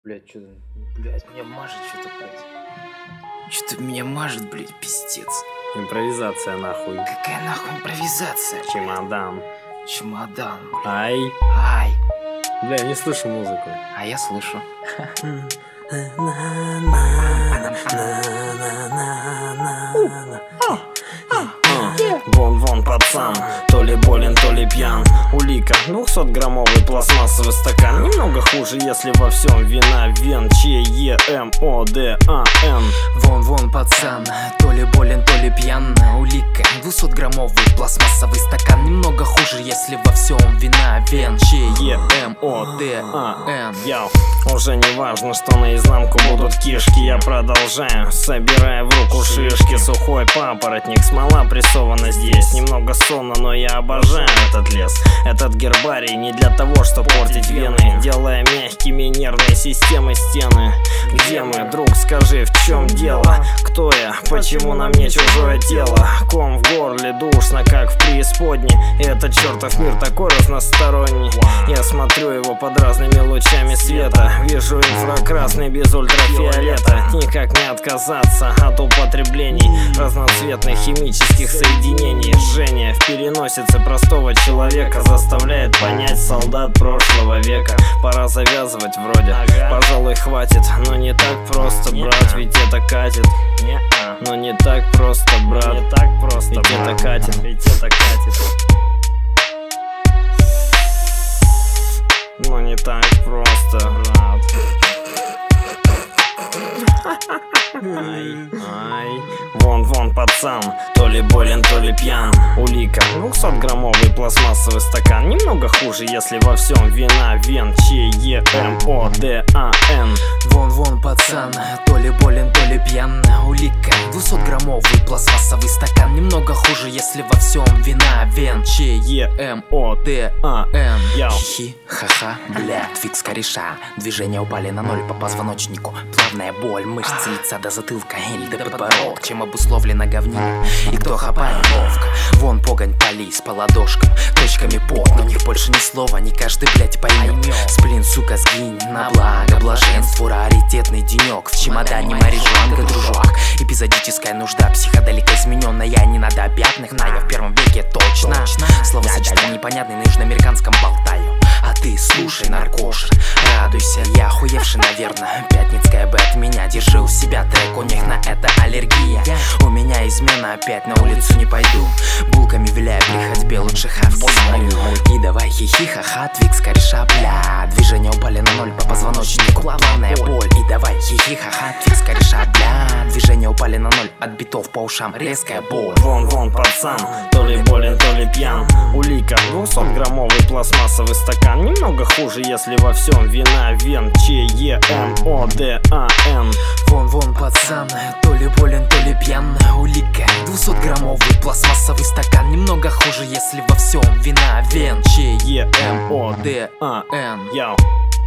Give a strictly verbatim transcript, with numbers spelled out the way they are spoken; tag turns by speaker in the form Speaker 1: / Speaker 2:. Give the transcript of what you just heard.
Speaker 1: Блять, что-то, блять, меня мажет что-то, блять. Что-то меня мажет, блять, пиздец.
Speaker 2: Импровизация, нахуй.
Speaker 1: Какая нахуй импровизация?
Speaker 2: Чемодан.
Speaker 1: Чемодан, блядь.
Speaker 2: Ай.
Speaker 1: Ай.
Speaker 2: Бля, я не слышу музыку.
Speaker 1: А я слышу.
Speaker 2: Вон-вон, пацан, то ли болен, то ли пьян. Улика, двухсотграммовый пластмассовый стакан. Немного хуже, если во всем виновен Ч Е М О Д А Н.
Speaker 1: Вон-вон, пацан, то ли болен, то ли пьян. Улика, двухсотграммовый пластмассовый стакан. Немного хуже, если во всем виновен Ч Е М О Д А Н.
Speaker 2: Яу, уже не важно, что наизнанку будут кишки. Я продолжаю, собирая в руку шишки. Сухой папоротник, смола прессована здесь. Немного сонно, но я обожаю этот лес. Этот гербарий не для того, чтобы портить вены, делая мягкими нервные системы стены. Где мы, друг, скажи, в чем дело? Кто я? Почему на мне чужое тело? Ком в горле, душно, как в преисподней. И этот чертов мир такой разносторонний. Я смотрю его под разными лучами света. Вижу инфракрасный без ультрафиолета. Никак не отказаться от употреблений разноцветных химических соединений. Жжение в переносице простого человека заставляет понять солдат прошлого века. Пора завязывать вроде, пожалуй, хватит. Но не так просто, брат, ведь это катит. Но не так просто, брат, не так просто, ведь это катит, ведь это катит. Но не так просто, брат. Ай, ай. Вон-вон, пацан, то ли болен, то ли пьян. Улика, двухсотграммовый пластмассовый стакан. Немного хуже, если во всем виновен Ч Е М О Д А Н.
Speaker 1: Вон-вон, пацан, то ли болен, то ли пьян. Улика, двухсотграммовый пластмассовый стакан. Немного хуже, если во всем виновен Ч Е М О Д А Н. Хи-хи, ха-ха, бля, твикс кореша. Движения упали на ноль по позвоночнику. Плавная боль, мышцы лица до затылка или до подбородка. Чем обусловлена говнина и кто хапает ловко. Вон погонь полис по ладошкам, точками под. Но у них больше ни слова, не каждый, блять, поймет. Сплин, сука, сгинь на благо блаженству. Раритетный денек, в чемодане марижуанка, дружок. Эпизодическая нужда, психоделика измененная. Не надо пятных, на я в первом веке точно. Словосочетание непонятное, на южноамериканском болтаю. А ты слушай, наркош, радуйся, я охуевший, наверное. Пятницкая Б от меня, держи у себя трек, у них на это аллергия. У меня измена, опять на улицу не пойду. Булками виляя при ходьбе, лучше хавки свою. И давай хихи, ха-ха, твикс кореша, бля. Движения упали на ноль по позвоночнику, плавная боль. И давай хихи, ха-ха, твикс кореша, бля. Движения упали на ноль от битов по ушам, резкая боль.
Speaker 2: Вон-вон, пацан, то ли болен, то ли пьян. Улика, двухсотграммовый пластмассовый стакан. Немного хуже, если во всем виновен Ч Е М О Д А Н.
Speaker 1: Вон-вон, пацан, то ли болен, то ли пьян. Улика, двухсотграммовый пластмассовый стакан. Немного хуже, если во всем виновен Ч Е М О Д А Н.
Speaker 2: Яу.